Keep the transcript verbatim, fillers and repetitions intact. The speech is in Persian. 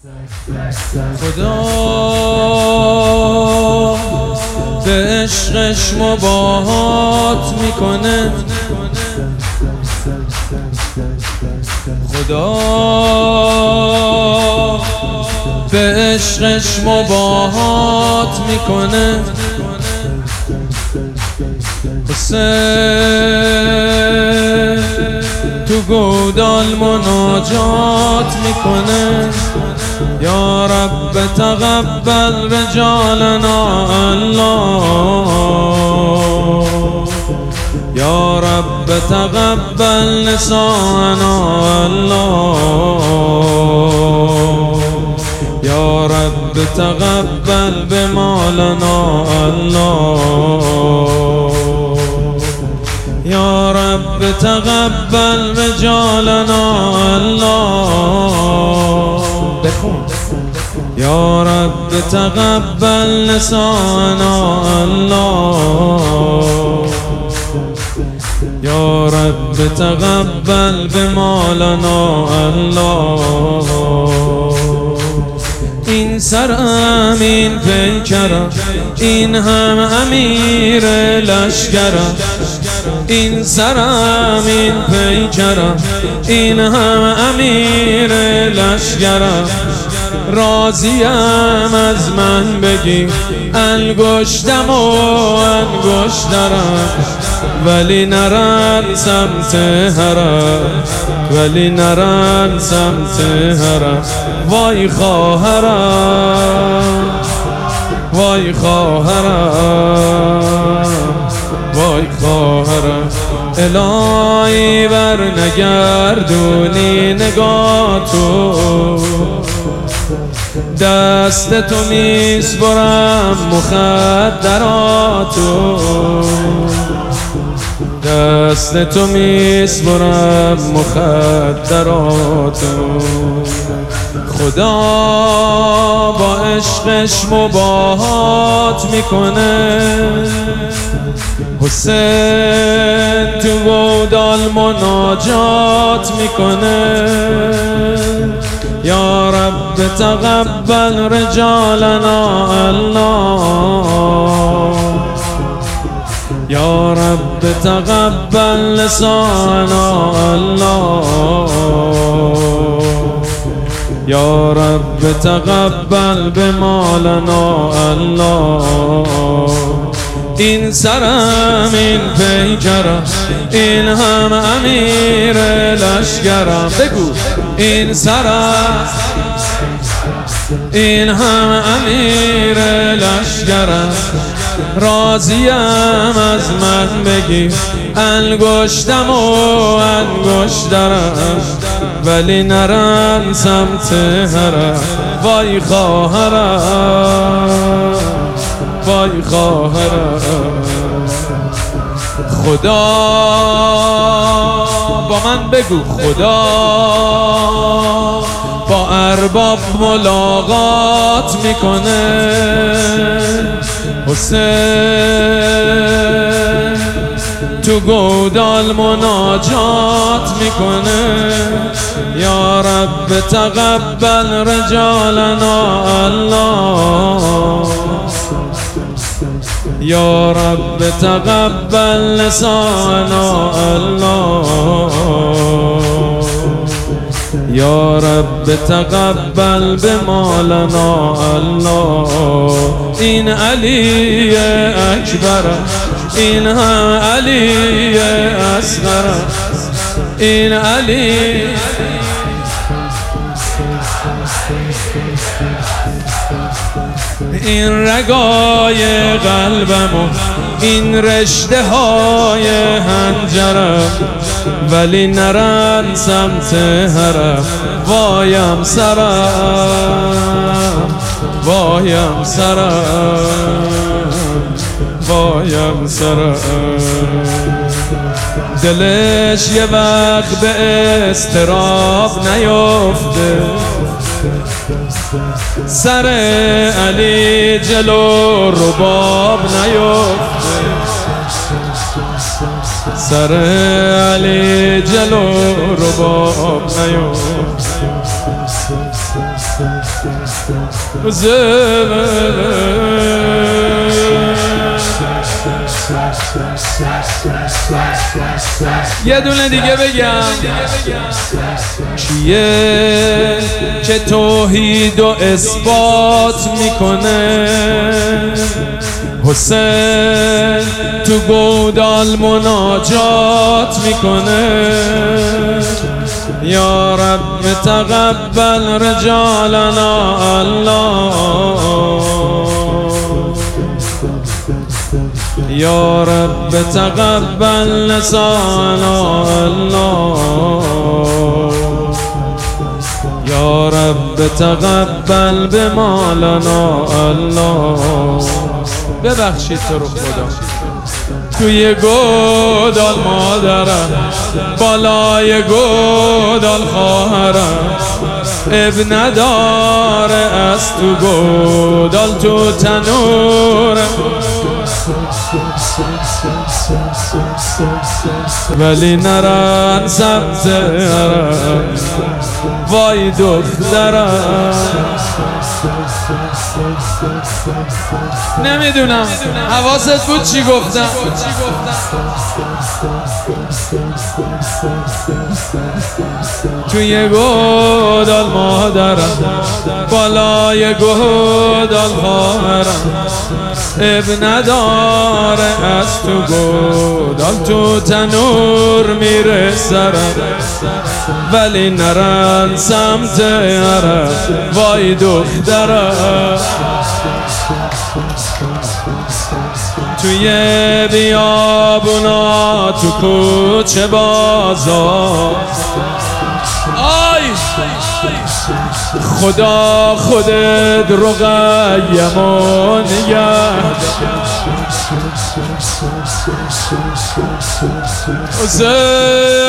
خدا به عشقش مباهات میکنه، خدا به عشقش مباهات میکنه. حسین تو گودال مناجات میکنه، یا رب تقبل رجالنا الله، یا رب تقبل نساءنا الله، یا رب تقبل بمالنا الله، یا رب تقبل رجالنا الله. بخون یا رب تقبل نساءنا الله، یا رب تقبل بمالنا الله. این سرم این پیکرم، این هم امیر لشکرم، این سرم این پیکرم، این هم امیر لشکرم. راضیم از من بگی انگشتم و انگشترم، ولی نرن سمت حرم، ولی نرن سمت حرم. وای خواهرم، وای خواهرم، وای خواهرم. الهی بر نگردونی نگاه تو، دست تو میسپرم مخدراتو، دست تو میسپرم مخدراتو. خدا با عشقش مباهات میکنه، حسین تو گودال مناجات میکنه، یا رب تقبل رجالنا الله، یا رب تقبل نساءنا الله، یا رب تقبل بمالنا الله. این سرم این پیکرم، این هم امیر لشکرم. بگو این سرم این هم امیر لشکرم. راضیم از من بگی انگشتم و انگشترم، ولی نرن سمت حرم. وای خواهرم، وای خواهرم. خدا با من بگو، خدا با ارباب ملاقات میکنه، حسین تو گودال مناجات میکنه، یا رب تقبل رجالنا الله، یا رب تقبل نساءنا الله، یا رب تقبل بمالنا الله. این علی اکبر، این هم علی اصغر، این علی این رگای قلبم و این رشته های هنجرم، ولی نرن سمت حرم. وایم سرم، وایم سرم، وایم سرم. دلش یه وقت به اضطراب نیفته، سر علی جلو رباب نیفته، سر علی جلو رباب نیفته. یه دونه دیگه بگم کیه که توحید و اثبات میکنه حسین تو گودال مناجات میکنه یا رب تقبل رجالنا الله یا رب تقبل نسانا الله یا رب تقبل بمالنا الله ببخشید تو رو خدا توی گودال مادرم بالای گودال خواهرم اب نداره از تو گودال تو تنورم ولی نرن سمت هرم وای دخترم نمیدونم حواست بود چی گفتم توی گودال مادرم بالای گودال خواهرم اب نداره از تو گودال تو تنور میره سرم ولی نرن سمت هرم وای دخترم توی بیابونا تو کوچه بازار آی خدا خودت رقیم و نگه حسین